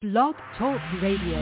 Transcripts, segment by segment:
Blog Talk Radio.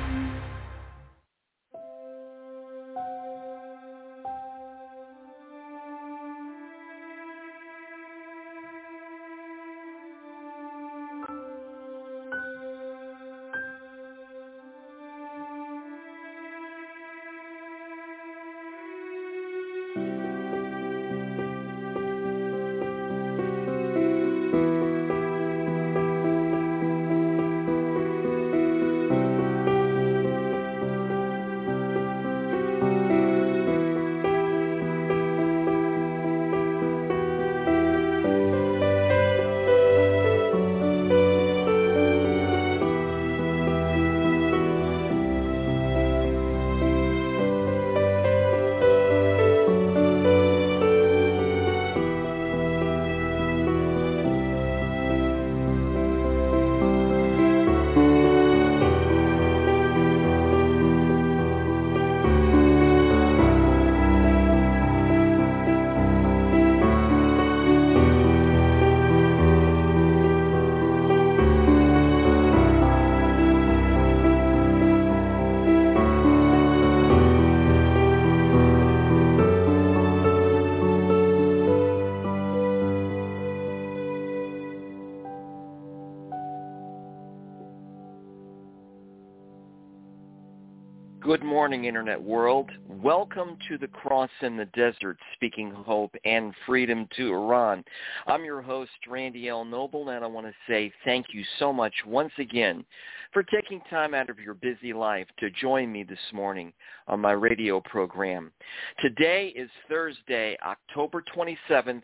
Good morning, Internet world. Welcome to the Cross in the Desert, speaking hope and freedom to Iran. I'm your host, Randy L. Noble, and I want to say thank you so much once again for taking time out of your busy life to join me this morning on my radio program. Today is Thursday, October 27th,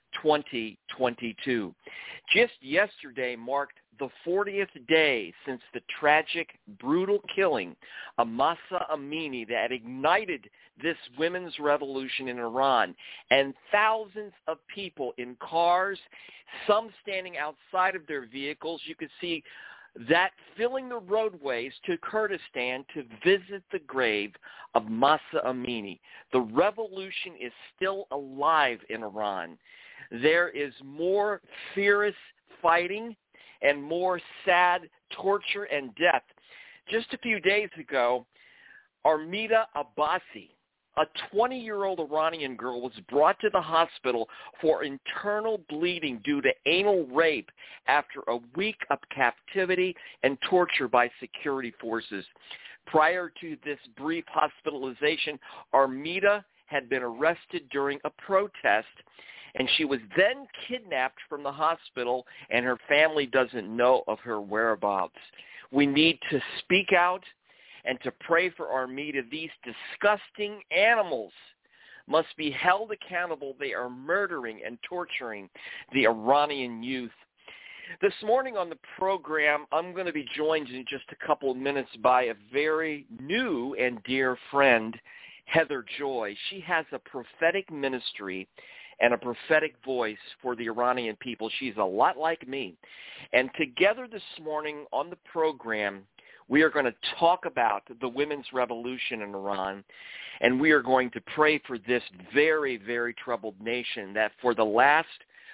2022. Just yesterday marked the 40th day since the tragic, brutal killing of Mahsa Amini that ignited this women's revolution in Iran, and thousands of people in cars, some standing outside of their vehicles. You could see that filling the roadways to Kurdistan to visit the grave of Mahsa Amini. The revolution is still alive in Iran. There is more fierce fighting and more sad torture and death. Just a few days ago, Armida Abbasi, a 20-year-old Iranian girl, was brought to the hospital for internal bleeding due to anal rape after a week of captivity and torture by security forces. Prior to this brief hospitalization, Armida had been arrested during a protest, and she was then kidnapped from the hospital, and her family doesn't know of her whereabouts. We need to speak out and to pray for Armida. These disgusting animals must be held accountable. They are murdering and torturing the Iranian youth. This morning on the program, I'm going to be joined in just a couple of minutes by a very new and dear friend, Heather Joy. She has a prophetic ministry and a prophetic voice for the Iranian people. She's a lot like me. And together this morning on the program, we are going to talk about the women's revolution in Iran, and we are going to pray for this very, very troubled nation that for the last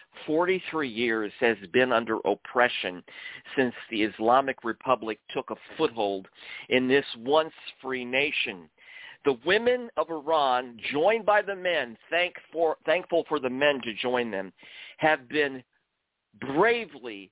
43 years has been under oppression since the Islamic Republic took a foothold in this once free nation. The women of Iran, joined by the men, thankful for the men to join them, have been bravely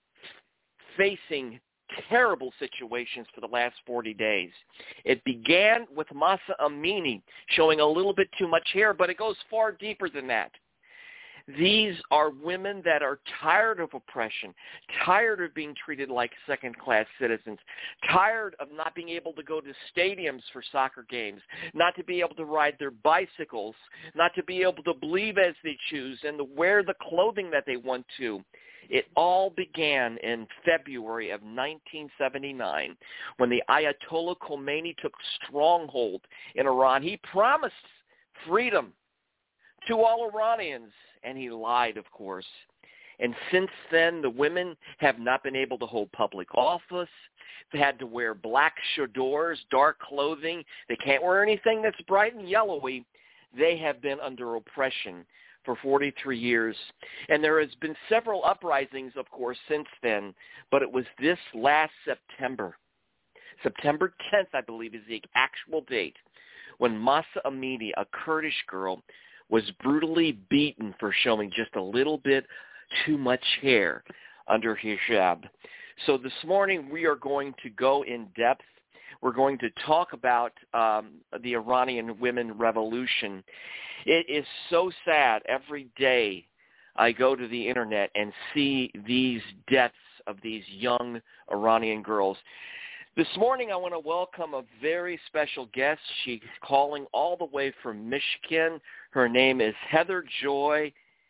facing terrible situations for the last 40 days. It began with Mahsa Amini showing a little bit too much hair, but it goes far deeper than that. These are women that are tired of oppression, tired of being treated like second-class citizens, tired of not being able to go to stadiums for soccer games, not to be able to ride their bicycles, not to be able to believe as they choose, and to wear the clothing that they want to. It all began in February of 1979 when the Ayatollah Khomeini took stronghold in Iran. He promised freedom to all Iranians, and he lied, of course. And since then, the women have not been able to hold public office. They had to wear black chadors, dark clothing. They can't wear anything that's bright and yellowy. They have been under oppression for 43 years. And there has been several uprisings, of course, since then, but it was this last September 10th, I believe, is the actual date, when Mahsa Amini, a Kurdish girl, was brutally beaten for showing just a little bit too much hair under hijab. So this morning we are going to go in depth. We're going to talk about the Iranian women revolution. It is so sad. Every day I go to the internet and see these deaths of these young Iranian girls. This morning I want to welcome a very special guest. She's calling all the way from Michigan. Her name is Heather Joy.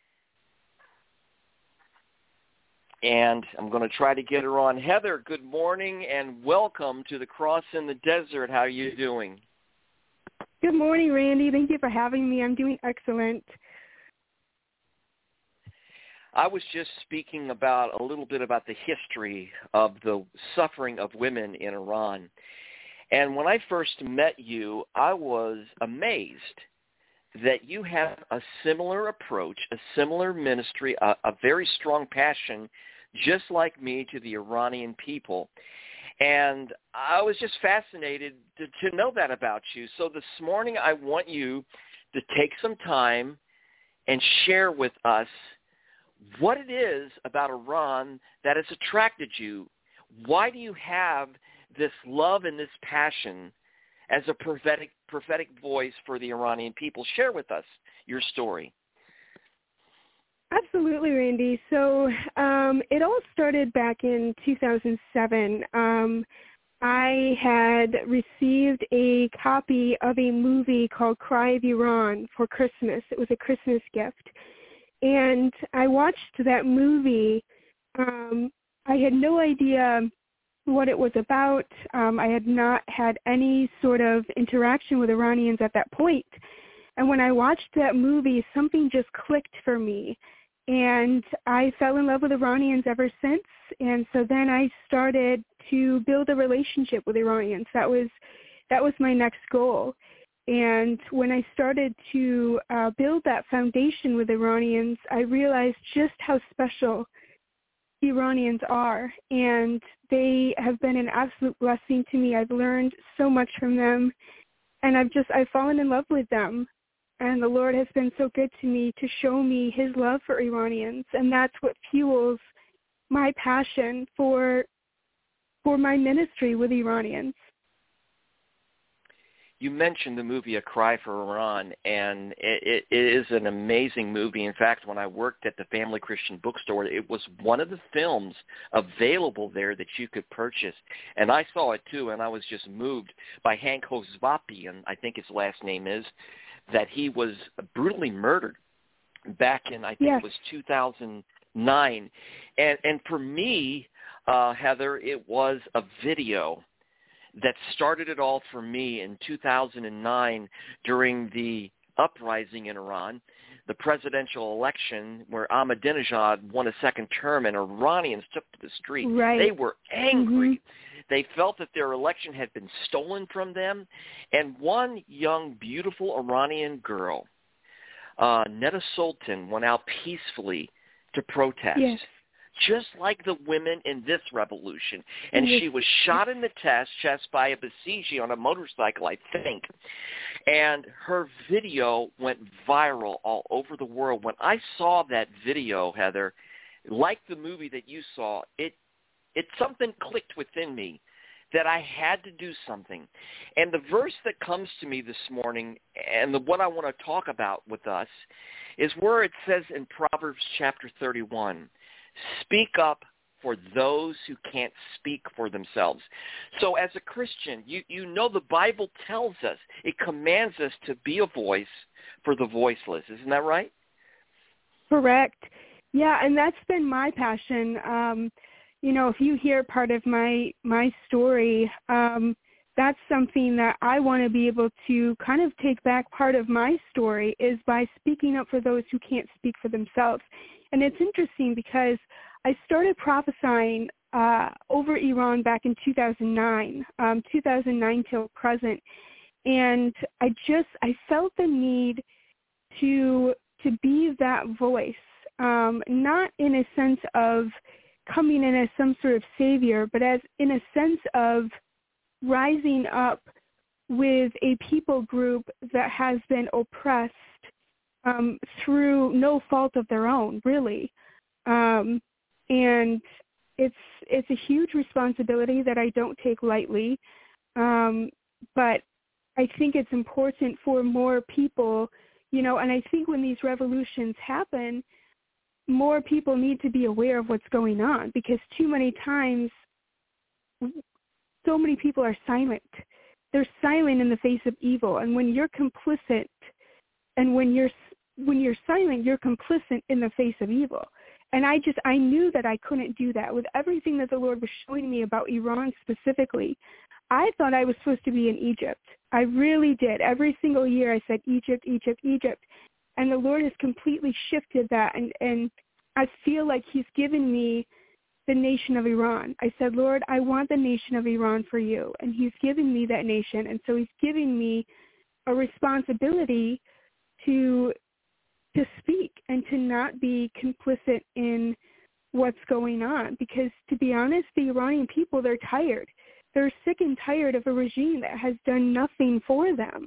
And I'm going to try to get her on. Heather, good morning and welcome to the Cross in the Desert. How are you doing? Good morning, Randy. Thank you for having me. I'm doing excellent. I was just speaking about a little bit about the history of the suffering of women in Iran. And when I first met you, I was amazed that you have a similar approach, a similar ministry, a very strong passion, just like me, to the Iranian people. And I was just fascinated to know that about you. So this morning I want you to take some time and share with us what it is about Iran that has attracted you. Why do you have this love and this passion as a prophetic voice for the Iranian people? Share with us your story. Absolutely, Randy. So it all started back in 2007. I had received a copy of a movie called Cry of Iran for Christmas. It was a Christmas gift. And I watched that movie. I had no idea what it was about. I had not had any sort of interaction with Iranians at that point. And when I watched that movie, something just clicked for me. And I fell in love with Iranians ever since. And so then I started to build a relationship with Iranians. That was my next goal. And when I started to build that foundation with Iranians, I realized just how special Iranians are. And they have been an absolute blessing to me. I've learned so much from them. And I've fallen in love with them. And the Lord has been so good to me to show me his love for Iranians. And that's what fuels my passion for my ministry with Iranians. You mentioned the movie A Cry for Iran, and it is an amazing movie. In fact, when I worked at the Family Christian Bookstore, it was one of the films available there that you could purchase. And I saw it too, and I was just moved by Hank Hosvapian, I think his last name is, that he was brutally murdered back in, I think it was 2009. And for me, Heather, it was a video that started it all for me in 2009 during the uprising in Iran, the presidential election where Ahmadinejad won a second term and Iranians took to the street. Right. They were angry. Mm-hmm. They felt that their election had been stolen from them. And one young, beautiful Iranian girl, Neda Sultan, went out peacefully to protest. Yes. Just like the women in this revolution. And she was shot in the chest by a Basiji on a motorcycle, I think. And her video went viral all over the world. When I saw that video, Heather, like the movie that you saw, it something clicked within me that I had to do something. And the verse that comes to me this morning, and what I want to talk about with us, is where it says in Proverbs chapter 31, speak up for those who can't speak for themselves. So as a Christian, you know the Bible tells us, it commands us to be a voice for the voiceless. Isn't that right? Correct. Yeah, and that's been my passion. If you hear part of my story, that's something that I want to be able to kind of take back. Part of my story is by speaking up for those who can't speak for themselves. And it's interesting because I started prophesying over Iran back in 2009 till present. And I felt the need to to be that voice, not in a sense of coming in as some sort of savior, but as in a sense of rising up with a people group that has been oppressed through no fault of their own, really. And it's a huge responsibility that I don't take lightly. But I think it's important for more people, and I think when these revolutions happen, more people need to be aware of what's going on, because too many times so many people are silent. They're silent in the face of evil. And when you're complicit and when you're silent, you're complicit in the face of evil. And I knew that I couldn't do that. With everything that the Lord was showing me about Iran specifically, I thought I was supposed to be in Egypt. I really did. Every single year I said, Egypt, Egypt, Egypt. And the Lord has completely shifted that. And I feel like he's given me the nation of Iran. I said, Lord, I want the nation of Iran for you. And he's given me that nation. And so he's giving me a responsibility to speak and to not be complicit in what's going on. Because to be honest, the Iranian people, they're tired. They're sick and tired of a regime that has done nothing for them.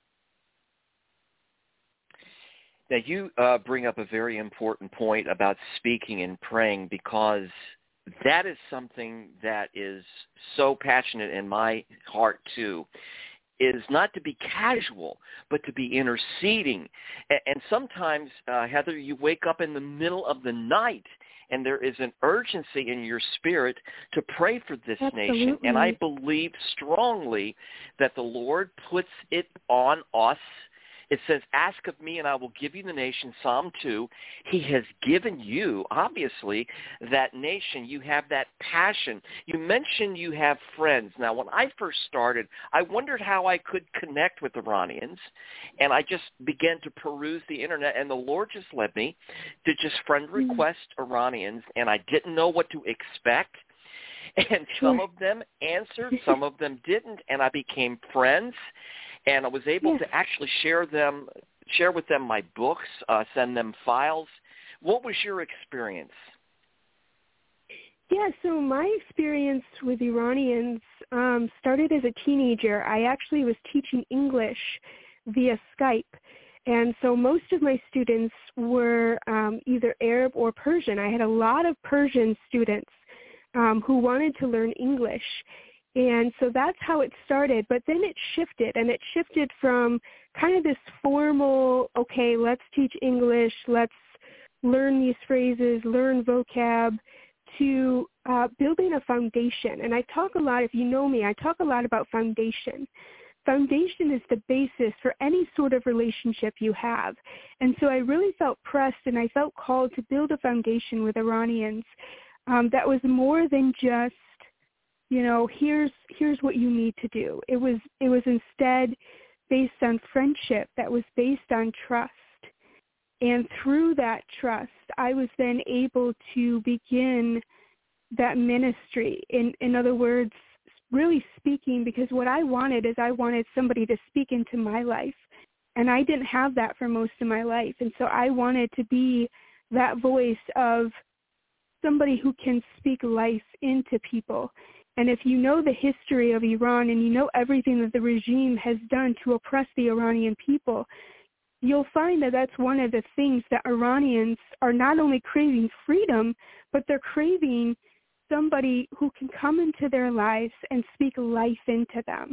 Now, you bring up a very important point about speaking and praying, because that is something that is so passionate in my heart too, is not to be casual, but to be interceding. And sometimes, Heather, you wake up in the middle of the night and there is an urgency in your spirit to pray for this Absolutely. nation. And I believe strongly that the Lord puts it on us. It says, ask of me and I will give you the nation, Psalm 2. He has given you, obviously, that nation. You have that passion. You mentioned you have friends. Now, when I first started, I wondered how I could connect with Iranians, and I just began to peruse the Internet, and the Lord just led me to just friend request Iranians, and I didn't know what to expect. And some of them answered, some of them didn't, and I became friends. And I was able to actually share with them my books, send them files. What was your experience? Yeah, so my experience with Iranians started as a teenager. I actually was teaching English via Skype. And so most of my students were either Arab or Persian. I had a lot of Persian students who wanted to learn English. And so that's how it started. But then it shifted, and it shifted from kind of this formal, okay, let's teach English, let's learn these phrases, learn vocab, to building a foundation. And I talk a lot, if you know me, I talk a lot about foundation. Foundation is the basis for any sort of relationship you have. And so I really felt pressed and I felt called to build a foundation with Iranians that was more than just, here's what you need to do. It was instead based on friendship, that was based on trust. And through that trust, I was then able to begin that ministry. In other words, really speaking, because what I wanted is I wanted somebody to speak into my life. And I didn't have that for most of my life. And so I wanted to be that voice of somebody who can speak life into people. And if you know the history of Iran and you know everything that the regime has done to oppress the Iranian people, you'll find that that's one of the things that Iranians are not only craving freedom, but they're craving somebody who can come into their lives and speak life into them.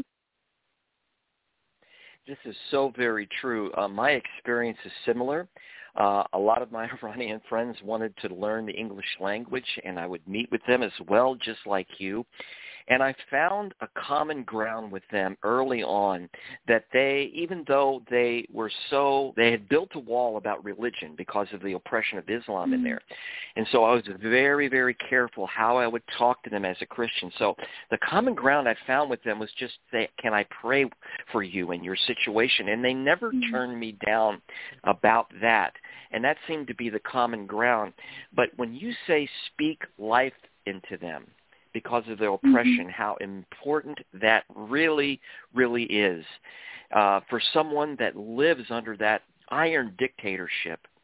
This is so very true. My experience is similar. A lot of my Iranian friends wanted to learn the English language, and I would meet with them as well, just like you. And I found a common ground with them early on, that they, even though they had built a wall about religion because of the oppression of Islam in there. And so I was very, very careful how I would talk to them as a Christian. So the common ground I found with them was just say, can I pray for you in your situation? And they never turned me down about that. And that seemed to be the common ground. But when you say speak life into them, because of their oppression, how important that really, really is for someone that lives under that iron dictatorship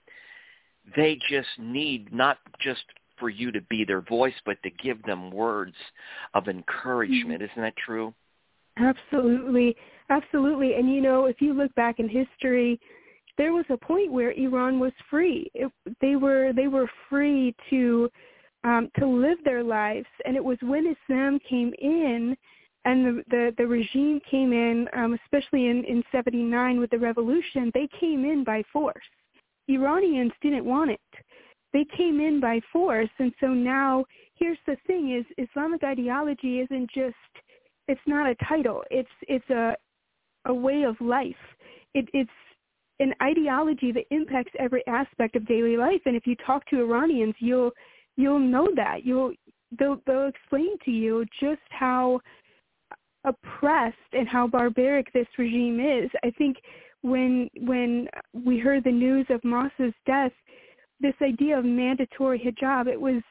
They just need not just for you to be their voice, but to give them words of encouragement. Isn't that true? Absolutely. Absolutely. And, if you look back in history, there was a point where Iran was free. They were free to live their lives. And it was when Islam came in and the regime came in, especially in 79 with the revolution, they came in by force. Iranians didn't want it. They came in by force. And so now here's the thing is Islamic ideology isn't just, it's not a title. It's a way of life. It's an ideology that impacts every aspect of daily life. And if you talk to Iranians, you'll know that. They'll explain to you just how oppressed and how barbaric this regime is. I think when we heard the news of Mahsa's death, this idea of mandatory hijab, it was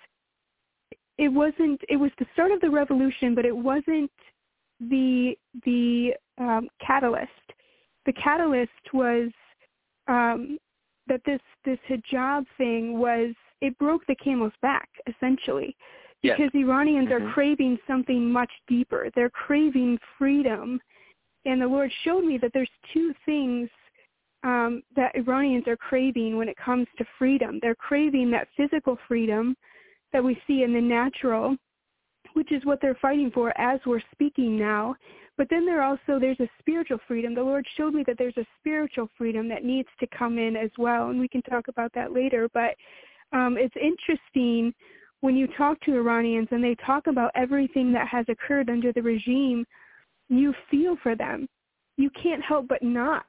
the start of the revolution, but it wasn't the catalyst. The catalyst was that this hijab thing it broke the camel's back, essentially, because Iranians are craving something much deeper. They're craving freedom, and the Lord showed me that there's two things that Iranians are craving when it comes to freedom. They're craving that physical freedom that we see in the natural, which is what they're fighting for as we're speaking now. But then there's a spiritual freedom. The Lord showed me that there's a spiritual freedom that needs to come in as well, and we can talk about that later. But it's interesting when you talk to Iranians and they talk about everything that has occurred under the regime, you feel for them. You can't help but not,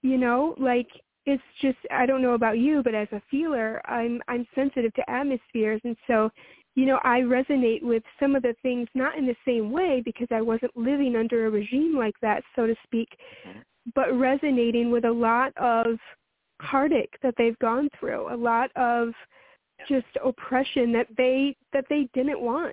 it's just, I don't know about you, but as a feeler, I'm sensitive to atmospheres. And so, I resonate with some of the things, not in the same way because I wasn't living under a regime like that, so to speak, but resonating with a lot of heartache that they've gone through, a lot of just oppression that they didn't want.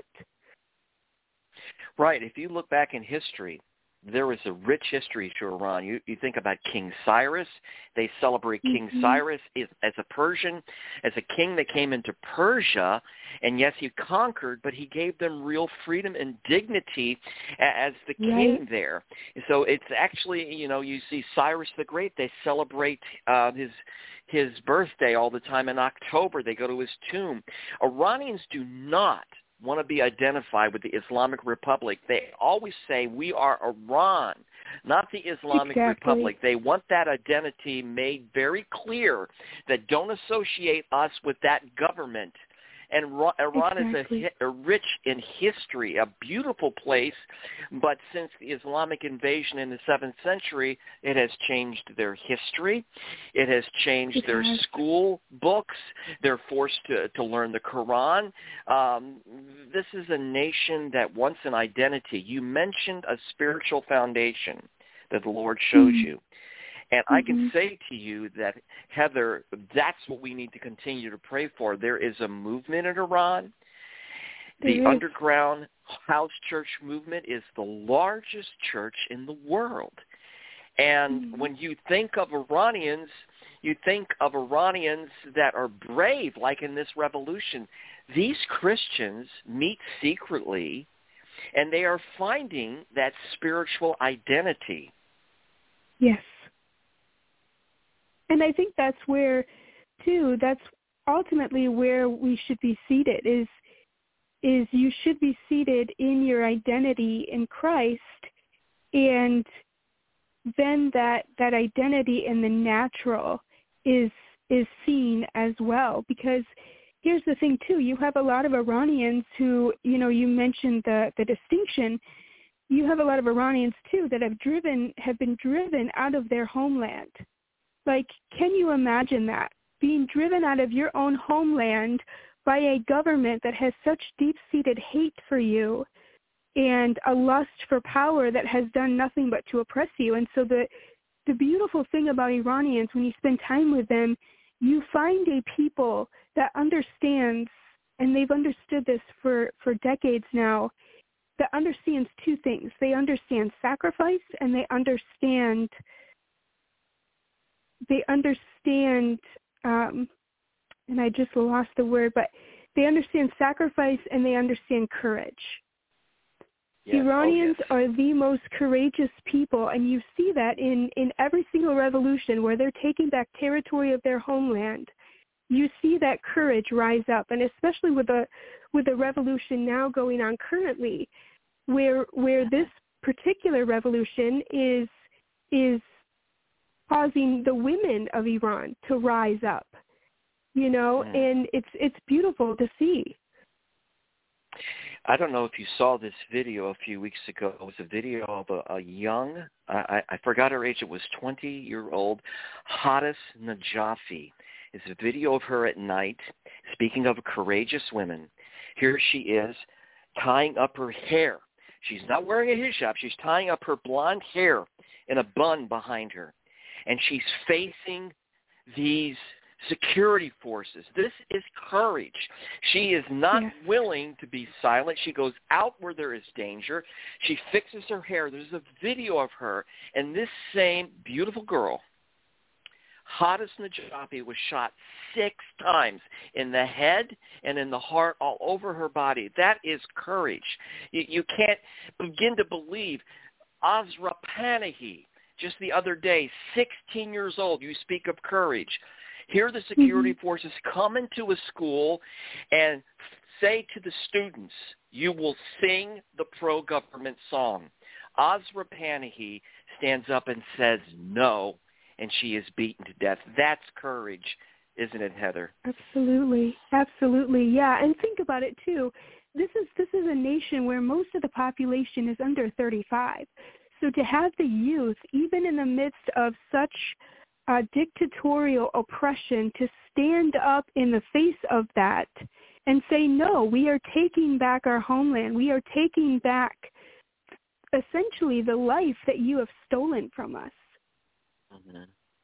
Right. If you look back in history, there is a rich history to Iran. You think about King Cyrus. They celebrate King Cyrus as a Persian, as a king that came into Persia. And yes, he conquered, but he gave them real freedom and dignity as the king there. So it's actually, you see Cyrus the Great. They celebrate his birthday all the time in October. They go to his tomb. Iranians do not want to be identified with the Islamic Republic. They always say, we are Iran, not the Islamic Republic. They want that identity made very clear, that don't associate us with that government. And Iran is a rich in history, a beautiful place, but since the Islamic invasion in the 7th century, it has changed their history. It has changed their school books. They're forced to learn the Quran. This is a nation that wants an identity. You mentioned a spiritual foundation that the Lord shows you. And I can say to you that, Heather, that's what we need to continue to pray for. There is a movement in Iran. The underground house church movement is the largest church in the world. And when you think of Iranians, you think of Iranians that are brave, like in this revolution. These Christians meet secretly, and they are finding that spiritual identity. Yes. And I think that's where, too, that's ultimately where we should be seated, is you should be seated in your identity in Christ, and then that identity in the natural is seen as well. Because here's the thing, too, you have a lot of Iranians who, you mentioned the distinction. You have a lot of Iranians, too, that have been driven out of their homeland. Like, can you imagine that? Being driven out of your own homeland by a government that has such deep-seated hate for you and a lust for power that has done nothing but to oppress you. And so the beautiful thing about Iranians, when you spend time with them, you find a people that understands, and they've understood this for decades now, that understands two things. They understand sacrifice, and they understand and I just lost the word, but they understand sacrifice and they understand courage. Yes. Iranians yes. are the most courageous people, and you see that in every single revolution where they're taking back territory of their homeland. You see that courage rise up, and especially with the revolution now going on currently, where this particular revolution is causing the women of Iran to rise up, and it's beautiful to see. I don't know if you saw this video a few weeks ago. It was a video of a young, I forgot her age, it was 20-year-old Hadis Najafi. It's a video of her at night, speaking of courageous women. Here she is tying up her hair. She's not wearing a hijab. She's tying up her blonde hair in a bun behind her. And she's facing these security forces. This is courage. She is not willing to be silent. She goes out where there is danger. She fixes her hair. There's a video of her. And this same beautiful girl, Hadis Najafi, was shot 6 times in the head and in the heart, all over her body. That is courage. You can't begin to believe. Azra Panahi, just the other day, 16 years old, you speak of courage. Here the security forces come into a school and say to the students, you will sing the pro-government song. Azra Panahi stands up and says no, and she is beaten to death. That's courage, isn't it, Heather? Absolutely. Absolutely. Yeah, and think about it, too. This is a nation where most of the population is under 35. So to have the youth, even in the midst of such dictatorial oppression, to stand up in the face of that and say, no, we are taking back our homeland. We are taking back essentially the life that you have stolen from us. Mm-hmm.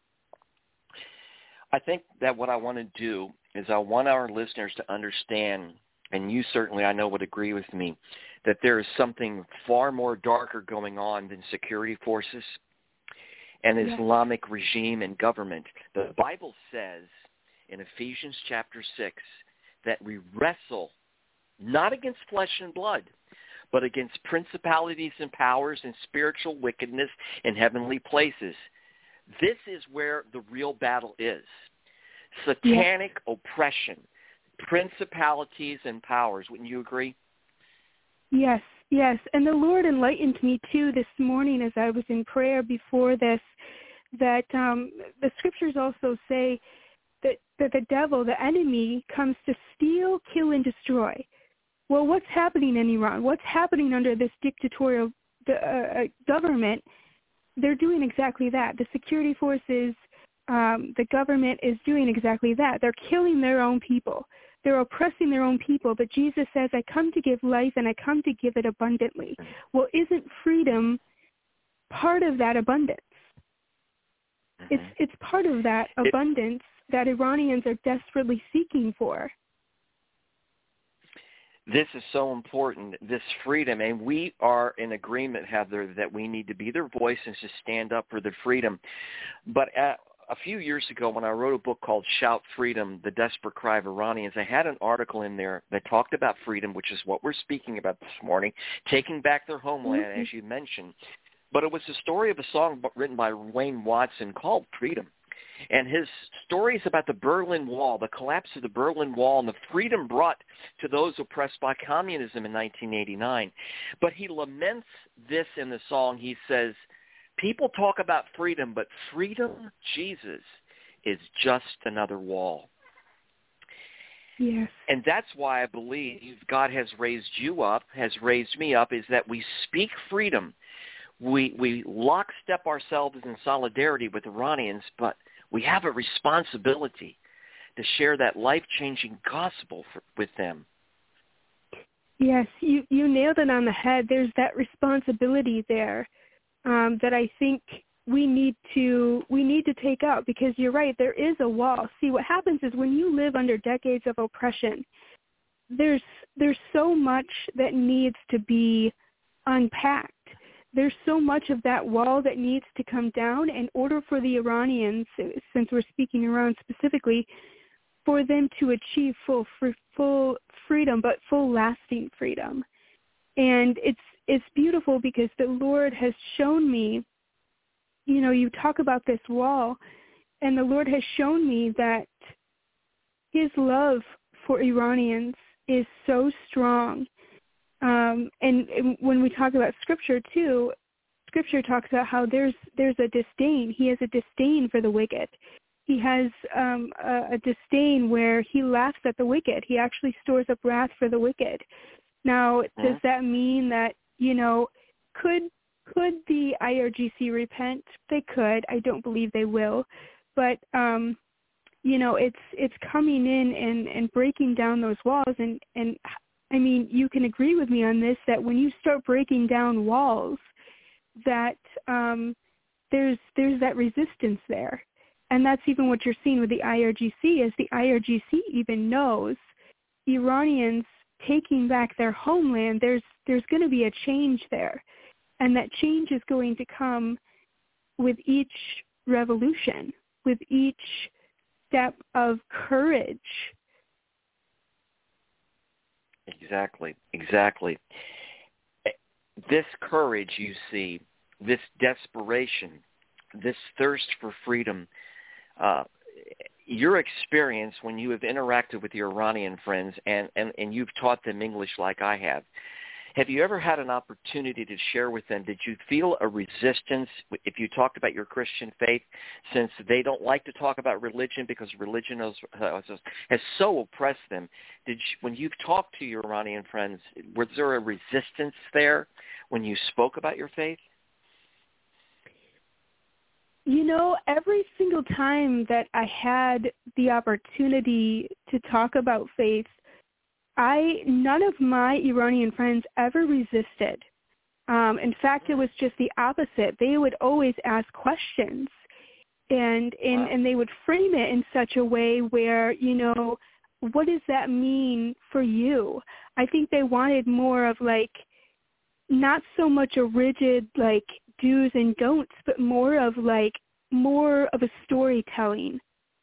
I think that what I want to do is I want our listeners to understand, and you certainly I know would agree with me, that there is something far more darker going on than security forces and Islamic regime and government. The Bible says in Ephesians chapter 6 that we wrestle not against flesh and blood, but against principalities and powers and spiritual wickedness in heavenly places. This is where the real battle is. Satanic oppression, principalities and powers. Wouldn't you agree? Yes. And the Lord enlightened me, too, this morning as I was in prayer before this, that the scriptures also say that the devil, the enemy, comes to steal, kill, and destroy. Well, what's happening in Iran? What's happening under this dictatorial government? They're doing exactly that. The security forces, the government is doing exactly that. They're killing their own people. They're oppressing their own people. But Jesus says, I come to give life and I come to give it abundantly. Well, isn't freedom part of that abundance? It's part of that abundance that Iranians are desperately seeking for. This is so important, this freedom, and we are in agreement, Heather, that we need to be their voice and to stand up for the freedom. But a few years ago when I wrote a book called Shout Freedom, The Desperate Cry of Iranians, I had an article in there that talked about freedom, which is what we're speaking about this morning, taking back their homeland, as you mentioned. But it was the story of a song written by Wayne Watson called Freedom. And his story is about the Berlin Wall, the collapse of the Berlin Wall, and the freedom brought to those oppressed by communism in 1989. But he laments this in the song. He says, people talk about freedom, but freedom, Jesus, is just another wall. Yes. And that's why I believe God has raised you up, has raised me up, is that we speak freedom. We lockstep ourselves in solidarity with Iranians, but we have a responsibility to share that life-changing gospel with them. Yes, you nailed it on the head. There's that responsibility there that I think we need to take out, because you're right, there is a wall. See, what happens is when you live under decades of oppression, there's so much that needs to be unpacked. There's so much of that wall that needs to come down in order for the Iranians, since we're speaking Iran specifically, for them to achieve full freedom, but full lasting freedom. And it's beautiful because the Lord has shown me, you talk about this wall, and the Lord has shown me that his love for Iranians is so strong. And when we talk about Scripture too, Scripture talks about how there's a disdain. He has a disdain for the wicked. He has a disdain where he laughs at the wicked. He actually stores up wrath for the wicked. Now, does that mean that, could the IRGC repent? They could. I don't believe they will. But, it's coming in and breaking down those walls. And I mean, you can agree with me on this, that when you start breaking down walls, that there's that resistance there. And that's even what you're seeing with the IRGC, is the IRGC even knows Iranians taking back their homeland, there's going to be a change there. And that change is going to come with each revolution, with each step of courage. Exactly. This courage you see, this desperation, this thirst for freedom, your experience when you have interacted with your Iranian friends and you've taught them English like I have you ever had an opportunity to share with them? Did you feel a resistance if you talked about your Christian faith, since they don't like to talk about religion because religion has so oppressed them? When you've talked to your Iranian friends, was there a resistance there when you spoke about your faith? Every single time that I had the opportunity to talk about faith, none of my Iranian friends ever resisted. In fact, it was just the opposite. They would always ask questions, and they would frame it in such a way where, what does that mean for you? I think they wanted more of not so much a rigid do's and don'ts, but more of a storytelling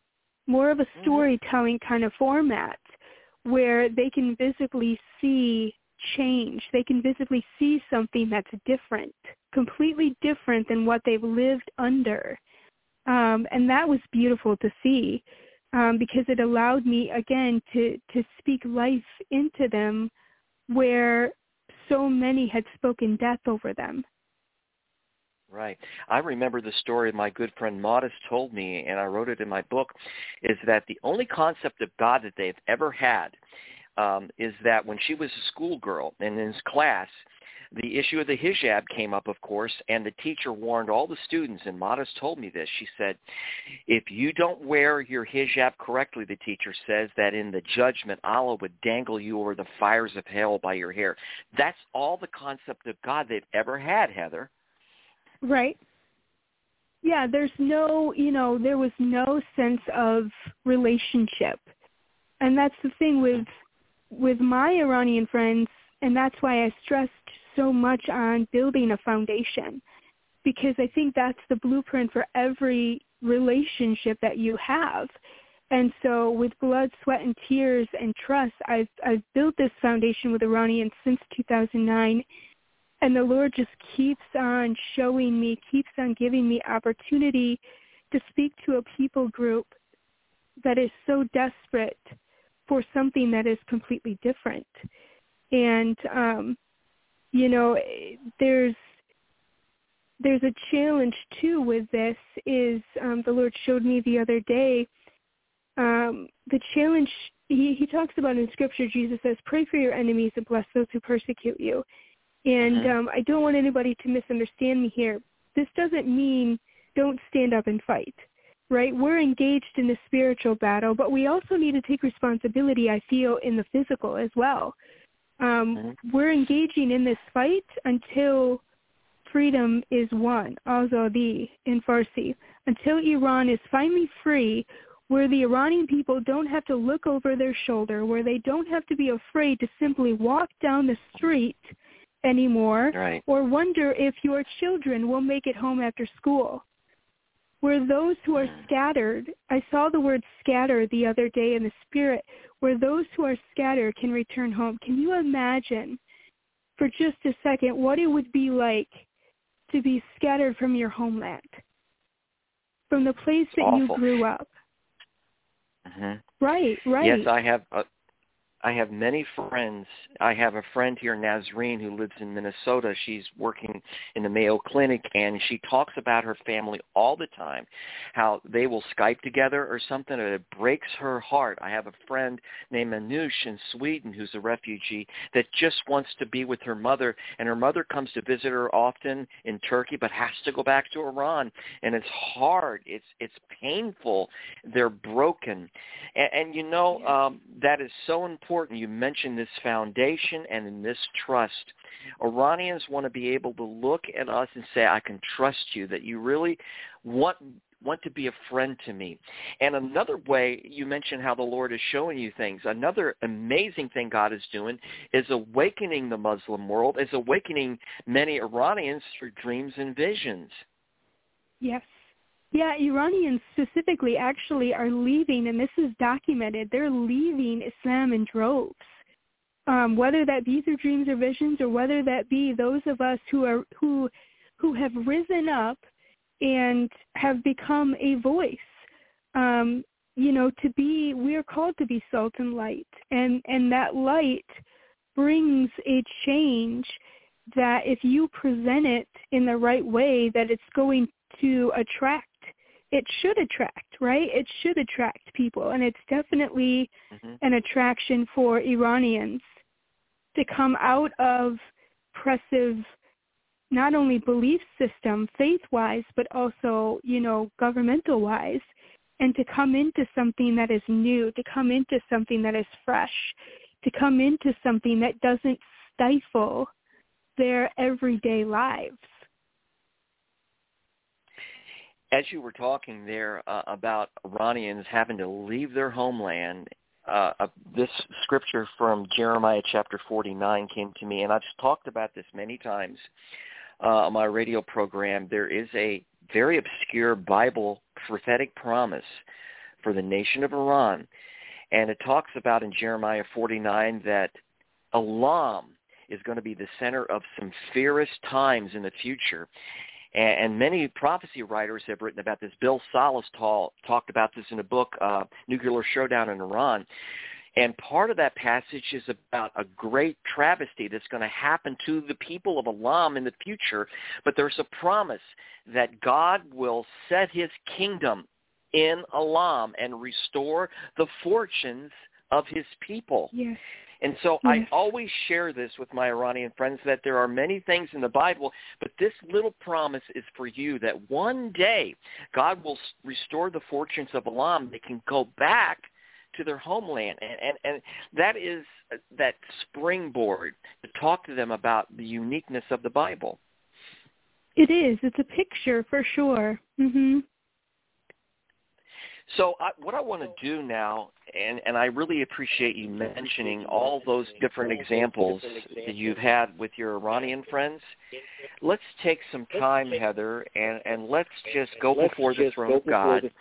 kind of format, where they can visibly see change. They can visibly see something that's different, completely different than what they've lived under. And that was beautiful to see, because it allowed me, again, to speak life into them where so many had spoken death over them. Right. I remember the story my good friend Modest told me, and I wrote it in my book, is that the only concept of God that they've ever had is that when she was a schoolgirl and in class, the issue of the hijab came up, of course, and the teacher warned all the students, and Modest told me this. She said, if you don't wear your hijab correctly, the teacher says, that in the judgment, Allah would dangle you over the fires of hell by your hair. That's all the concept of God they've ever had, Heather. Right. Yeah, there was no sense of relationship. And that's the thing with my Iranian friends, and that's why I stressed so much on building a foundation, because I think that's the blueprint for every relationship that you have. And so with blood, sweat, and tears and trust, I've built this foundation with Iranians since 2009. And the Lord just keeps on showing me, keeps on giving me opportunity to speak to a people group that is so desperate for something that is completely different. And, there's a challenge, too, with this is the Lord showed me the other day, the challenge, he talks about in Scripture, Jesus says, pray for your enemies and bless those who persecute you. And I don't want anybody to misunderstand me here. This doesn't mean don't stand up and fight, right? We're engaged in the spiritual battle, but we also need to take responsibility, I feel, in the physical as well. We're engaging in this fight until freedom is won, Azadi in Farsi, until Iran is finally free, where the Iranian people don't have to look over their shoulder, where they don't have to be afraid to simply walk down the street anymore, right, or wonder if your children will make it home after school. where those who are scattered, I saw the word scatter the other day in the spirit, where those who are scattered can return home. Can you imagine for just a second what it would be like to be scattered from your homeland, from the place that Awful. you grew up? Mm-hmm. Right. Yes, I have many friends. I have a friend here, Nazreen, who lives in Minnesota. She's working in the Mayo Clinic, and she talks about her family all the time, how they will Skype together or something, and it breaks her heart. I have a friend named Anush in Sweden who's a refugee that just wants to be with her mother, and her mother comes to visit her often in Turkey but has to go back to Iran, and it's hard. It's painful. They're broken. And you know, that is so important. You mentioned this foundation and in this trust. Iranians want to be able to look at us and say, I can trust you, that you really want to be a friend to me. And another way, you mentioned how the Lord is showing you things. Another amazing thing God is doing is awakening the Muslim world, is awakening many Iranians through dreams and visions. Yes. Yeah, Iranians specifically actually are leaving, and this is documented, they're leaving Islam in droves. Whether that be through dreams or visions, or whether that be those of us who have risen up and have become a voice. We're called to be salt and light, and that light brings a change that if you present it in the right way, that it's going to attract. It should attract, right? It should attract people, and it's definitely an attraction for Iranians to come out of oppressive, not only belief system, faith-wise, but also, governmental-wise, and to come into something that is new, to come into something that is fresh, to come into something that doesn't stifle their everyday lives. As you were talking there about Iranians having to leave their homeland, this scripture from Jeremiah chapter 49 came to me, and I've talked about this many times on my radio program. There is a very obscure Bible prophetic promise for the nation of Iran, and it talks about in Jeremiah 49 that Elam is going to be the center of some fierce times in the future. And many prophecy writers have written about this. Bill Salas talked about this in a book, Nuclear Showdown in Iran. And part of that passage is about a great travesty that's going to happen to the people of Elam in the future. But there's a promise that God will set his kingdom in Elam and restore the fortunes of his people. Yes. And so I always share this with my Iranian friends, that there are many things in the Bible, but this little promise is for you, that one day God will restore the fortunes of Elam. They can go back to their homeland. And that is that springboard to talk to them about the uniqueness of the Bible. It is. It's a picture for sure. Mm-hmm. So what I want to do now, and I really appreciate you mentioning all those different examples that you've had with your Iranian friends. Let's take some time, Heather, and let's just go before the throne of God,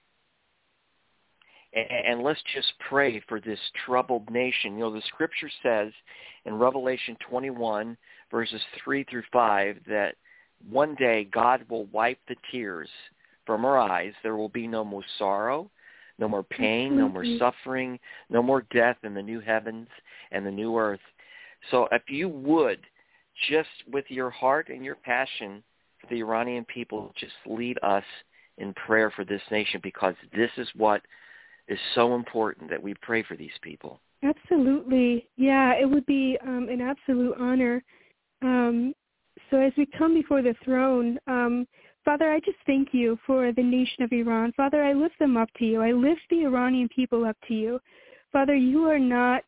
and let's just pray for this troubled nation. You know, the Scripture says in Revelation 21, verses 3 through 5, that one day God will wipe the tears from our eyes. There will be no more sorrow, no more pain, no more suffering, no more death in the new heavens and the new earth. So if you would, just with your heart and your passion for the Iranian people, just lead us in prayer for this nation, because this is what is so important, that we pray for these people. Absolutely. Yeah, it would be an absolute honor. So as we come before the throne, Father, I just thank you for the nation of Iran. Father, I lift them up to you. I lift the Iranian people up to you. Father, you are not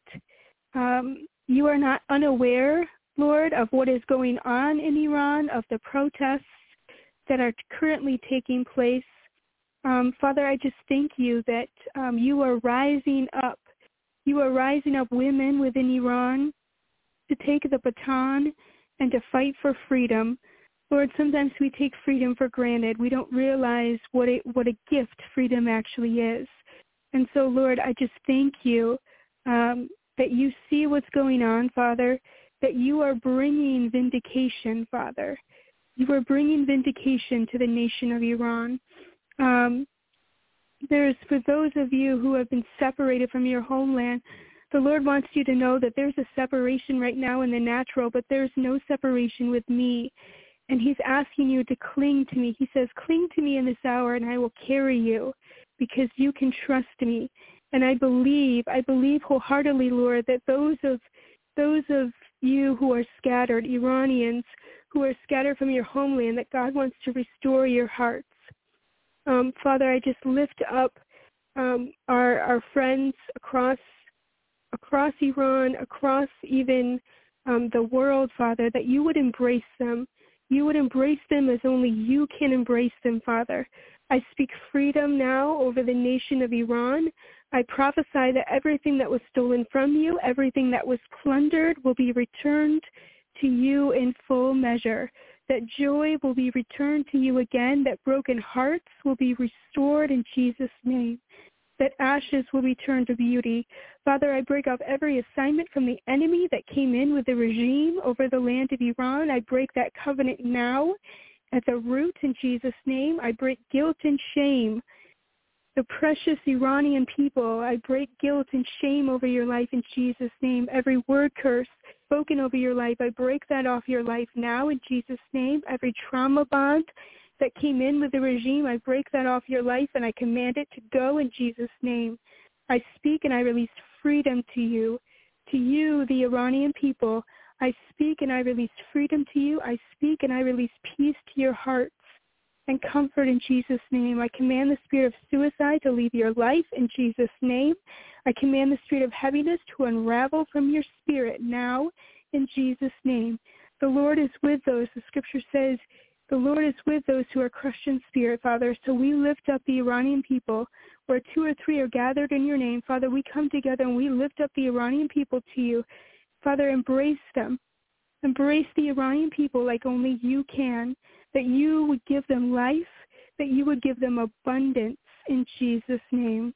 unaware, Lord, of what is going on in Iran, of the protests that are currently taking place. Father, I just thank you that you are rising up. You are rising up women within Iran to take the baton and to fight for freedom. Lord, sometimes we take freedom for granted. We don't realize what a gift freedom actually is. And so, Lord, I just thank you that you see what's going on, Father, that you are bringing vindication, Father. You are bringing vindication to the nation of Iran. There's, for those of you who have been separated from your homeland, the Lord wants you to know that there's a separation right now in the natural, but there's no separation with me. And he's asking you to cling to me. He says, cling to me in this hour, and I will carry you because you can trust me. And I believe wholeheartedly, Lord, that those of you who are scattered, Iranians who are scattered from your homeland, that God wants to restore your hearts. Father, I just lift up our friends across Iran, across even the world, Father, that you would embrace them. You would embrace them as only you can embrace them, Father. I speak freedom now over the nation of Iran. I prophesy that everything that was stolen from you, everything that was plundered will be returned to you in full measure, that joy will be returned to you again, that broken hearts will be restored in Jesus' name, that ashes will be turned to beauty. Father, I break off every assignment from the enemy that came in with the regime over the land of Iran. I break that covenant now at the root in Jesus' name. I break guilt and shame. The precious Iranian people, I break guilt and shame over your life in Jesus' name. Every word curse spoken over your life, I break that off your life now in Jesus' name. Every trauma bond that came in with the regime, I break that off your life and I command it to go in Jesus' name. I speak and I release freedom to you, the Iranian people. I speak and I release freedom to you. I speak and I release peace to your hearts and comfort in Jesus' name. I command the spirit of suicide to leave your life in Jesus' name. I command the spirit of heaviness to unravel from your spirit now in Jesus' name. The Lord is with those, the scripture says, the Lord is with those who are crushed in spirit, Father. So we lift up the Iranian people. Where 2 or 3 are gathered in your name, Father, we come together and we lift up the Iranian people to you. Father, embrace them. Embrace the Iranian people like only you can, that you would give them life, that you would give them abundance in Jesus' name.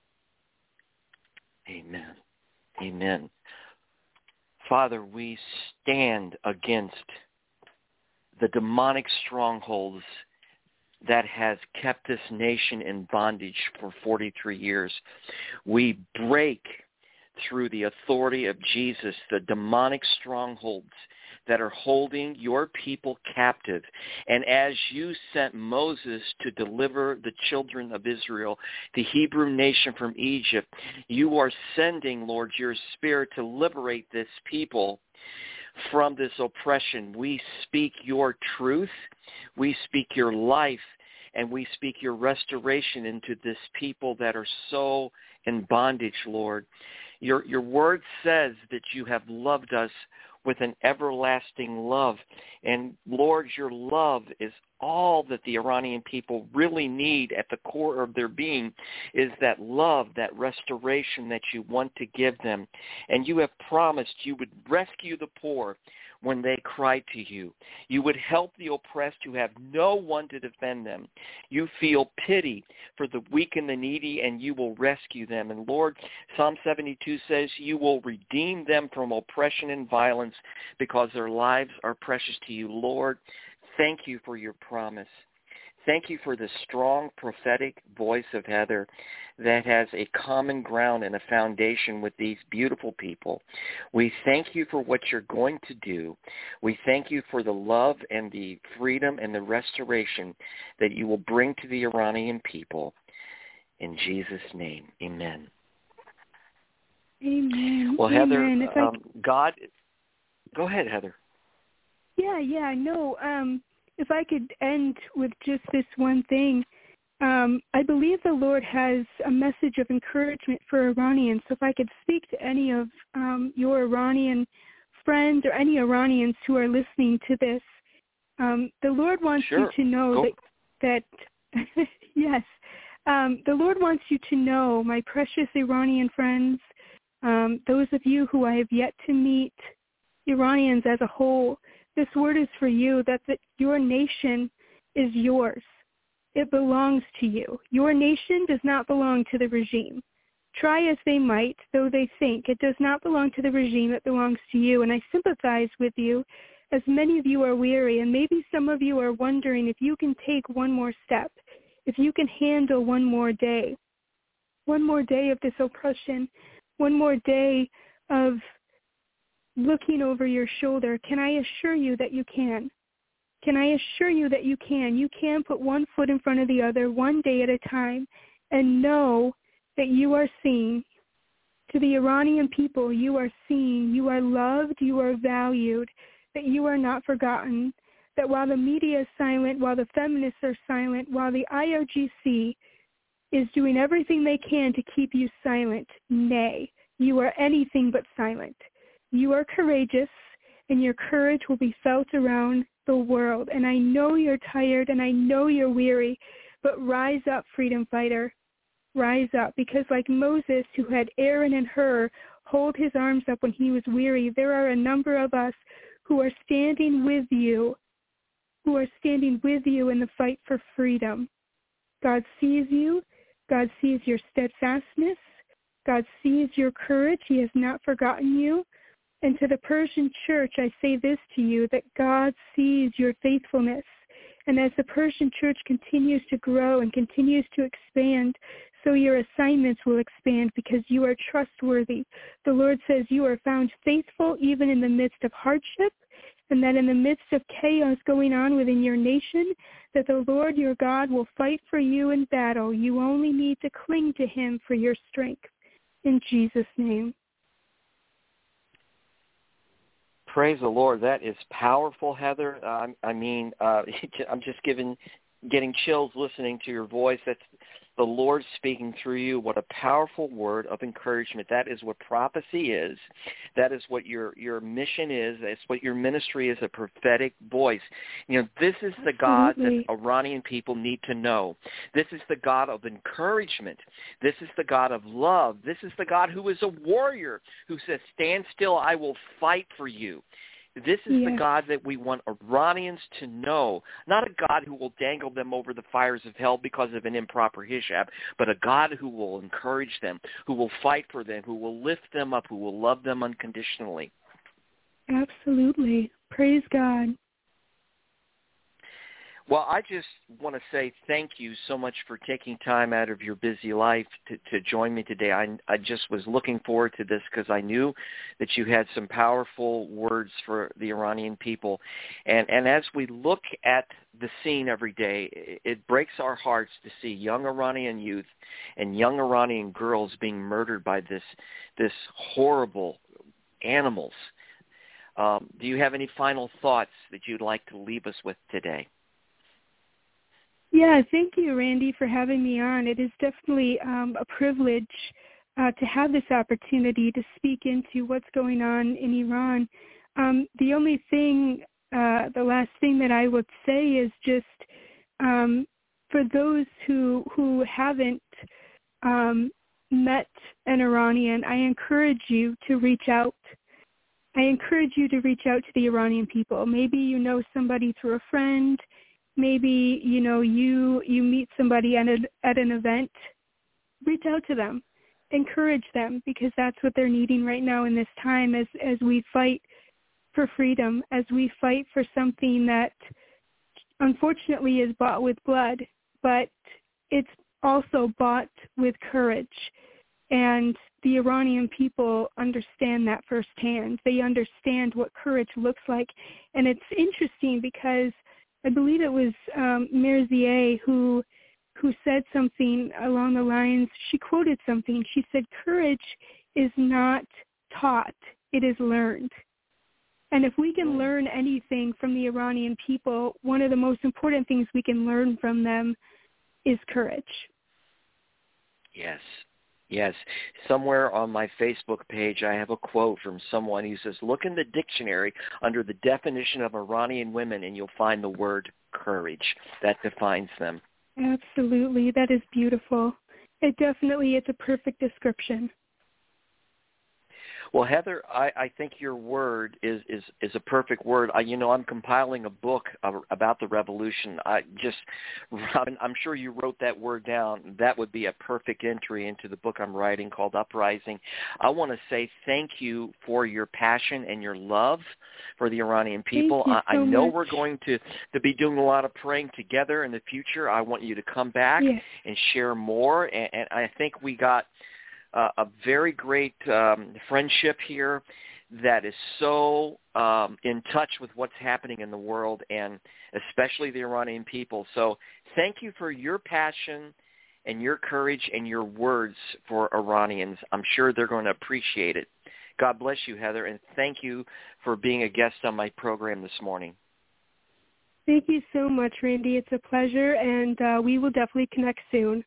Amen. Amen. Father, we stand against the demonic strongholds that has kept this nation in bondage for 43 years. We break through the authority of Jesus the demonic strongholds that are holding your people captive. And as you sent Moses to deliver the children of Israel, the Hebrew nation from Egypt, you are sending, Lord, your Spirit to liberate this people from this oppression. We speak your truth, we speak your life, and we speak your restoration into this people that are so in bondage, Lord. Your word says that you have loved us with an everlasting love. And Lord, your love is all that the Iranian people really need at the core of their being, is that love, that restoration that you want to give them. And you have promised you would rescue the poor when they cry to you. You would help the oppressed who have no one to defend them. You feel pity for the weak and the needy, and you will rescue them. And Lord, Psalm 72 says you will redeem them from oppression and violence because their lives are precious to you. Lord, thank you for your promise. Thank you for the strong prophetic voice of Heather that has a common ground and a foundation with these beautiful people. We thank you for what you're going to do. We thank you for the love and the freedom and the restoration that you will bring to the Iranian people. In Jesus' name, amen. Amen. Well, Heather, amen. God, go ahead, Heather. If I could end with just this one thing, I believe the Lord has a message of encouragement for Iranians. So if I could speak to any of your Iranian friends or any Iranians who are listening to this, the Lord wants you to know that yes, the Lord wants you to know, my precious Iranian friends, those of you who I have yet to meet, Iranians as a whole, This word is for you, that your nation is yours. It belongs to you. Your nation does not belong to the regime. Try as they might, though they think, it does not belong to the regime, it belongs to you. And I sympathize with you, as many of you are weary, and maybe some of you are wondering if you can take one more step, if you can handle one more day of this oppression, one more day of looking over your shoulder. Can I assure you that you can? Can I assure you that you can? You can put one foot in front of the other, one day at a time, and know that you are seen. To the Iranian people, you are seen, you are loved, you are valued, that you are not forgotten, that while the media is silent, while the feminists are silent, while the IRGC is doing everything they can to keep you silent, nay, you are anything but silent. You are courageous, and your courage will be felt around the world. And I know you're tired, and I know you're weary, but rise up, freedom fighter. Rise up, because like Moses, who had Aaron and Hur hold his arms up when he was weary, there are a number of us who are standing with you, in the fight for freedom. God sees you. God sees your steadfastness. God sees your courage. He has not forgotten you. And to the Persian church, I say this to you, that God sees your faithfulness. And as the Persian church continues to grow and continues to expand, so your assignments will expand, because you are trustworthy. The Lord says you are found faithful even in the midst of hardship, and that in the midst of chaos going on within your nation, that the Lord your God will fight for you in battle. You only need to cling to him for your strength. In Jesus' name. Praise the Lord. That is powerful, Heather. I'm just getting chills listening to your voice. That's the Lord speaking through you. What a powerful word of encouragement. That is what prophecy is. That is what your mission is. That's what your ministry is, a prophetic voice. You know, this is the God that Iranian people need to know. This is the God of encouragement. This is the God of love. This is the God who is a warrior, who says, stand still, I will fight for you. This is the God that we want Iranians to know, not a God who will dangle them over the fires of hell because of an improper hijab, but a God who will encourage them, who will fight for them, who will lift them up, who will love them unconditionally. Absolutely. Praise God. Well, I just want to say thank you so much for taking time out of your busy life to join me today. I just was looking forward to this because I knew that you had some powerful words for the Iranian people. And as we look at the scene every day, it breaks our hearts to see young Iranian youth and young Iranian girls being murdered by this horrible animals. Do you have any final thoughts that you'd like to leave us with today? Yeah, thank you, Randy, for having me on. It is definitely a privilege to have this opportunity to speak into what's going on in Iran. The only thing, the last thing that I would say is just for those who haven't met an Iranian, I encourage you to reach out. I encourage you to reach out to the Iranian people. Maybe you know somebody through a friend. Maybe, you know, you meet somebody at an event. Reach out to them. Encourage them, because that's what they're needing right now in this time as we fight for freedom, as we fight for something that unfortunately is bought with blood, but it's also bought with courage. And the Iranian people understand that firsthand. They understand what courage looks like. And it's interesting because I believe it was Mirzieh who said something along the lines, she quoted something. She said, courage is not taught, it is learned. And if we can learn anything from the Iranian people, one of the most important things we can learn from them is courage. Yes. Yes. Somewhere on my Facebook page, I have a quote from someone who says, look in the dictionary under the definition of Iranian women and you'll find the word courage. That defines them. Absolutely. That is beautiful. It definitely is a perfect description. Well, Heather, I think your word is a perfect word. I'm compiling a book about the revolution. Robin, I'm sure you wrote that word down. That would be a perfect entry into the book I'm writing called Uprising. I want to say thank you for your passion and your love for the Iranian people. Thank you so I know much. we're going to be doing a lot of praying together in the future. I want you to come back and share more, and I think we got a very great friendship here that is so in touch with what's happening in the world, and especially the Iranian people. So thank you for your passion and your courage and your words for Iranians. I'm sure they're going to appreciate it. God bless you, Heather, and thank you for being a guest on my program this morning. Thank you so much, Randy. It's a pleasure, and we will definitely connect soon.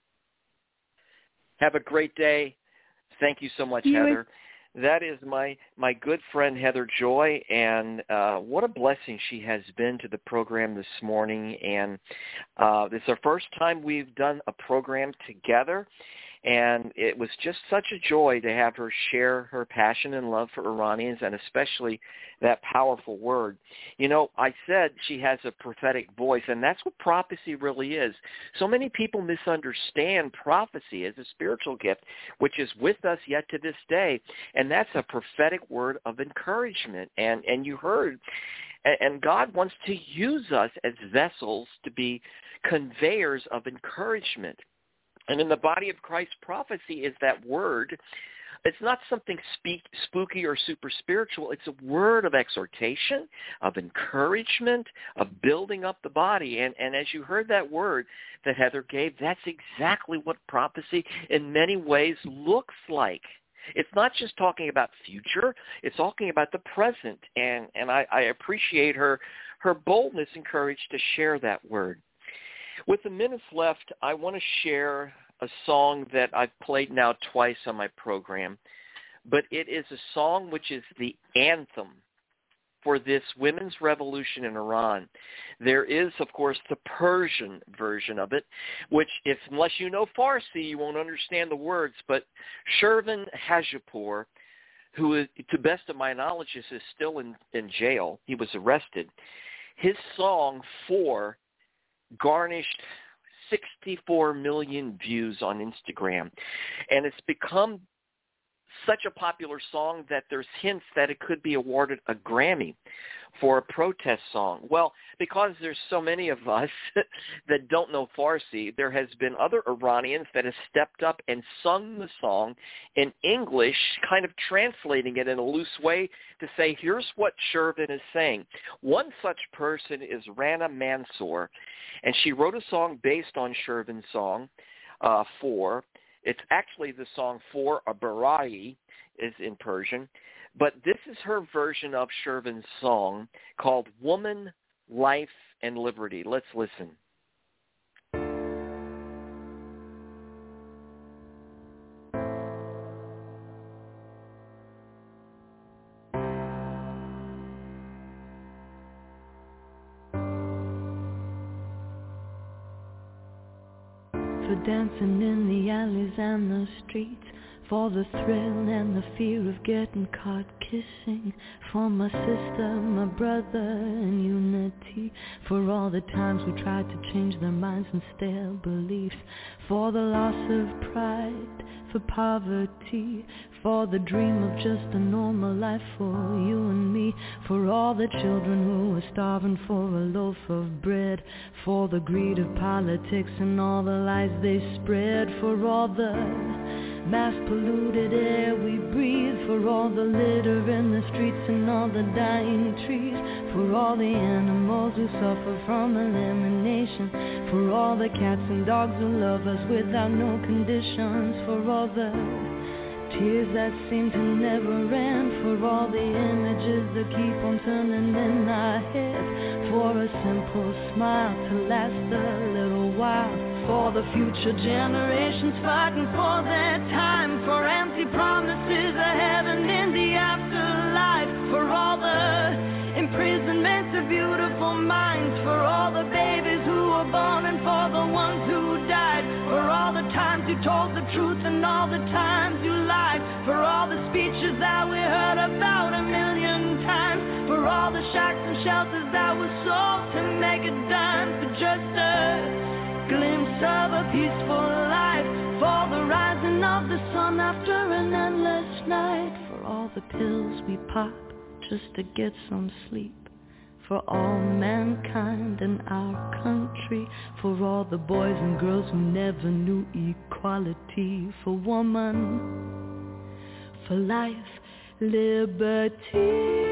Have a great day. Thank you so much, Heather. That is my good friend, Heather Joy, and what a blessing she has been to the program this morning. And this is our first time we've done a program together, and it was just such a joy to have her share her passion and love for Iranians, and especially that powerful word. I said she has a prophetic voice, and that's what prophecy really is. So many people misunderstand prophecy as a spiritual gift, which is with us yet to this day, and that's a prophetic word of encouragement. And you heard, and God wants to use us as vessels to be conveyors of encouragement. And in the body of Christ, prophecy is that word. It's not something spooky or super spiritual. It's a word of exhortation, of encouragement, of building up the body. And as you heard that word that Heather gave, that's exactly what prophecy in many ways looks like. It's not just talking about future. It's talking about the present. And I appreciate her boldness and courage to share that word. With the minutes left, I want to share a song that I've played now twice on my program, but it is a song which is the anthem for this women's revolution in Iran. There is, of course, the Persian version of it, which, unless you know Farsi, you won't understand the words, but Shervin Hajipur, who is, to best of my knowledge, is still in jail. He was arrested. His song, "For," garnished 64 million views on Instagram. And it's become such a popular song that there's hints that it could be awarded a Grammy for a protest song. Well, because there's so many of us that don't know Farsi, there has been other Iranians that have stepped up and sung the song in English, kind of translating it in a loose way to say, here's what Shervin is saying. One such person is Rana Mansour, and she wrote a song based on Shervin's song, "For." It's actually the song "For," a Barai is in Persian. But this is her version of Shervin's song called "Woman, Life, and Liberty." Let's listen. For dancing in the alleys and the streets, for the thrill and the fear of getting caught kissing, for my sister, my brother, and unity, for all the times we tried to change their minds and stale beliefs, for the loss of pride, for poverty, for the dream of just a normal life for you and me, for all the children who were starving for a loaf of bread, for the greed of politics and all the lies they spread, for all the mass-polluted air we breathe, for all the litter in the streets and all the dying trees, for all the animals who suffer from elimination, for all the cats and dogs who love us without no conditions, for all the tears that seem to never end, for all the images that keep on turning in our heads, for a simple smile to last a little while, for the future generations fighting for their time, for empty promises of heaven in the afterlife, for all the imprisonments of beautiful minds, for all the babies who were born and for the ones who died, for all the times you told the truth and all the times you lied, for all the speeches that about 1,000,000 times for all the shacks and shelters that were sold to make a dime, for just a glimpse of a peaceful life, for the rising of the sun after an endless night, for all the pills we pop just to get some sleep, for all mankind in our country, for all the boys and girls who never knew equality, for woman, for life, liberty.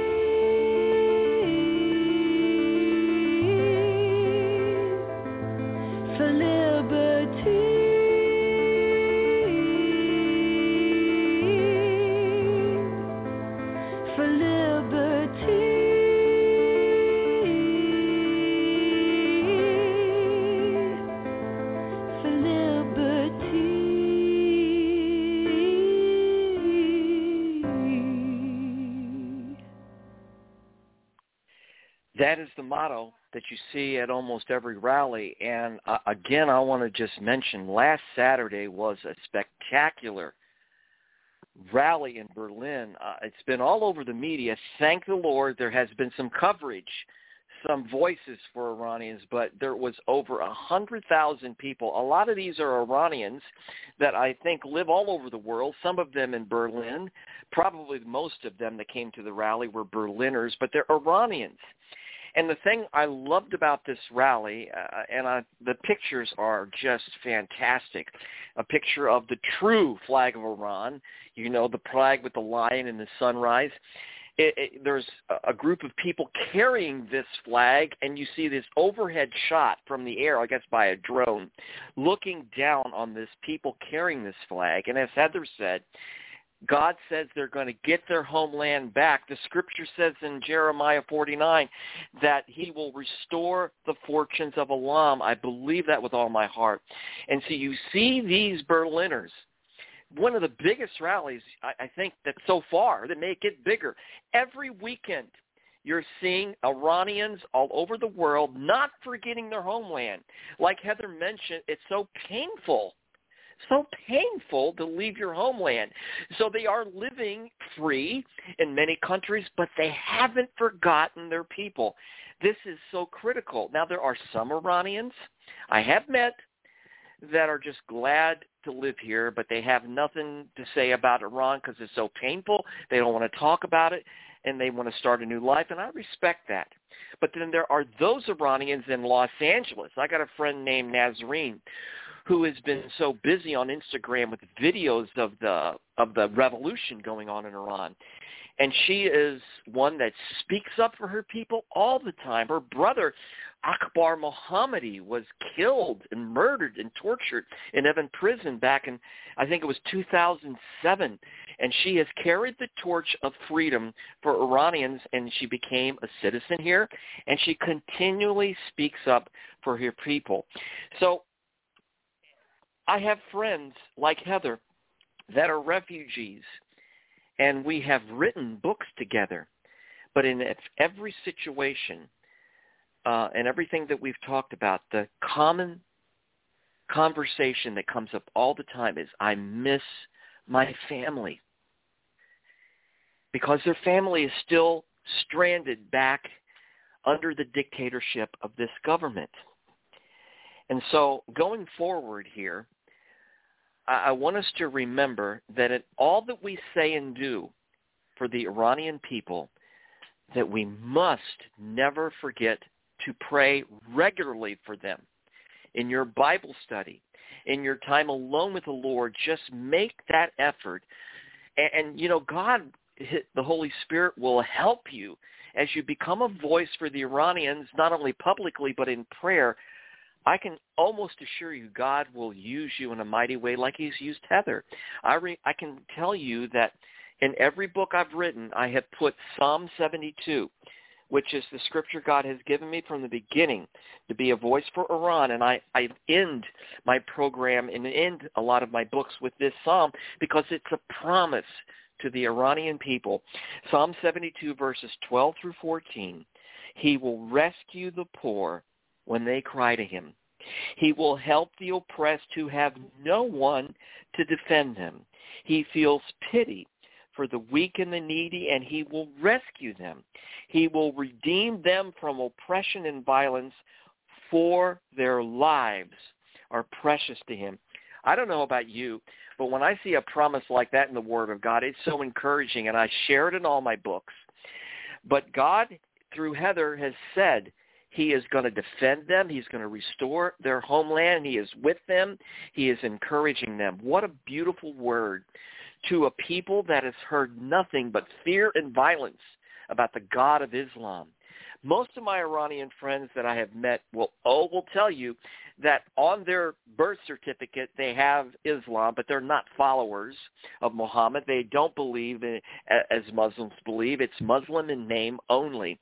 For liberty, for liberty, for liberty. That is the motto that you see at almost every rally. And again, I want to just mention last Saturday was a spectacular rally in Berlin. It's been all over the media. Thank the Lord there has been some coverage, some voices for Iranians, but there was over 100,000 people. A lot of these are Iranians that I think live all over the world, some of them in Berlin. Probably most of them that came to the rally were Berliners, but they're Iranians. And the thing I loved about this rally, the pictures are just fantastic. A picture of the true flag of Iran, you know, the flag with the lion and the sunrise. There's a group of people carrying this flag, and you see this overhead shot from the air, I guess by a drone, looking down on this people carrying this flag. And as Heather said, God says they're going to get their homeland back. The scripture says in Jeremiah 49 that he will restore the fortunes of Elam. I believe that with all my heart. And so you see these Berliners, one of the biggest rallies, I think, that so far, that may get bigger. Every weekend you're seeing Iranians all over the world not forgetting their homeland. Like Heather mentioned, it's so painful to leave your homeland. So they are living free in many countries, but they haven't forgotten their people. This is so critical. Now, there are some Iranians I have met that are just glad to live here, but they have nothing to say about Iran because it's so painful. They don't want to talk about it, and they want to start a new life, and I respect that. But then there are those Iranians in Los Angeles. I got a friend named Nazreen who has been so busy on Instagram with videos of the revolution going on in Iran. And she is one that speaks up for her people all the time. Her brother, Akbar Mohammadi, was killed and murdered and tortured in Evin prison back in, I think it was 2007. And she has carried the torch of freedom for Iranians, and she became a citizen here. And she continually speaks up for her people. So I have friends like Heather that are refugees, and we have written books together. But in every situation and everything that we've talked about, the common conversation that comes up all the time is, I miss my family. Because their family is still stranded back under the dictatorship of this government. And so going forward here, I want us to remember that in all that we say and do for the Iranian people, that we must never forget to pray regularly for them. In your Bible study, in your time alone with the Lord, just make that effort. And you know, God, the Holy Spirit, will help you as you become a voice for the Iranians, not only publicly but in prayer. I can almost assure you God will use you in a mighty way like he's used Heather. I can tell you that in every book I've written, I have put Psalm 72, which is the scripture God has given me from the beginning to be a voice for Iran. And I end my program and end a lot of my books with this psalm because it's a promise to the Iranian people. Psalm 72, verses 12 through 14. He will rescue the poor when they cry to him. He will help the oppressed who have no one to defend them. He feels pity for the weak and the needy, and he will rescue them. He will redeem them from oppression and violence, for their lives are precious to him. I don't know about you, but when I see a promise like that in the Word of God, it's so encouraging, and I share it in all my books. But God, through Heather, has said he is going to defend them. He's going to restore their homeland. He is with them. He is encouraging them. What a beautiful word to a people that has heard nothing but fear and violence about the God of Islam. Most of my Iranian friends that I have met will tell you that on their birth certificate they have Islam, but they're not followers of Muhammad. They don't believe as Muslims believe. It's Muslim in name only.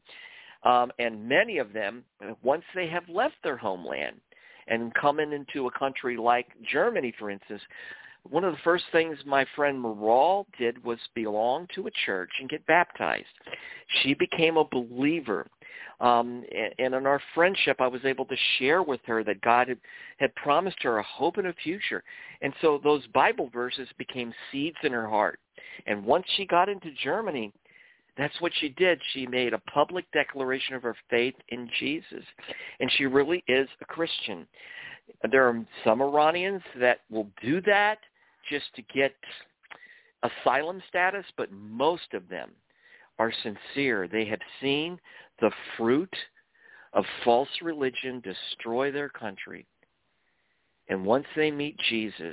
And many of them, once they have left their homeland and coming into a country like Germany, for instance, one of the first things my friend Maral did was belong to a church and get baptized. She became a believer. And in our friendship, I was able to share with her that God had promised her a hope and a future. And so those Bible verses became seeds in her heart. And once she got into Germany, that's what she did. She made a public declaration of her faith in Jesus. And she really is a Christian. There are some Iranians that will do that just to get asylum status, but most of them are sincere. They have seen the fruit of false religion destroy their country. And once they meet Jesus,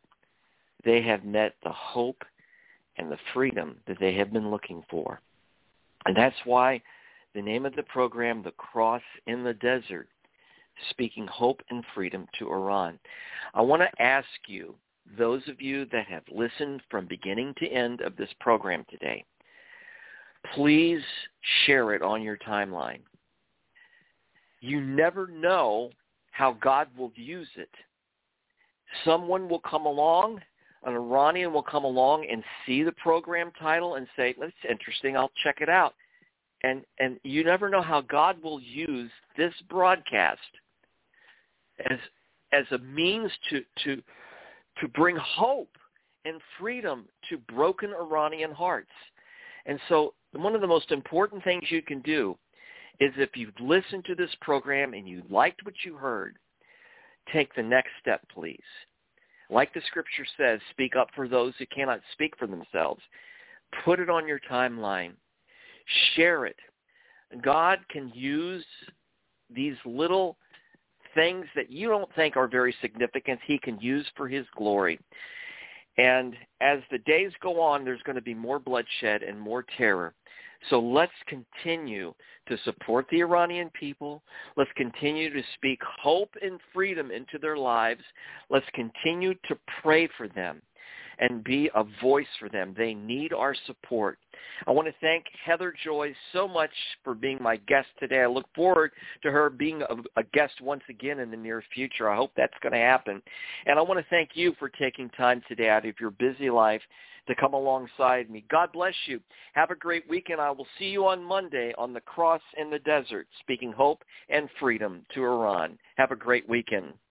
they have met the hope and the freedom that they have been looking for. And that's why the name of the program, The Cross in the Desert, Speaking Hope and Freedom to Iran. I want to ask you, those of you that have listened from beginning to end of this program today, please share it on your timeline. You never know how God will use it. Someone will come along, an Iranian will come along and see the program title and say, that's interesting, I'll check it out. And you never know how God will use this broadcast as a means to bring hope and freedom to broken Iranian hearts. And so one of the most important things you can do is, if you've listened to this program and you liked what you heard, take the next step, please. Like the scripture says, speak up for those who cannot speak for themselves. Put it on your timeline. Share it. God can use these little things that you don't think are very significant. He can use for his glory. And as the days go on, there's going to be more bloodshed and more terror. So let's continue to support the Iranian people. Let's continue to speak hope and freedom into their lives. Let's continue to pray for them and be a voice for them. They need our support. I want to thank Heather Joy so much for being my guest today. I look forward to her being a guest once again in the near future. I hope that's going to happen. And I want to thank you for taking time today out of your busy life to come alongside me. God bless you. Have a great weekend. I will see you on Monday on The Cross in the Desert, speaking hope and freedom to Iran. Have a great weekend.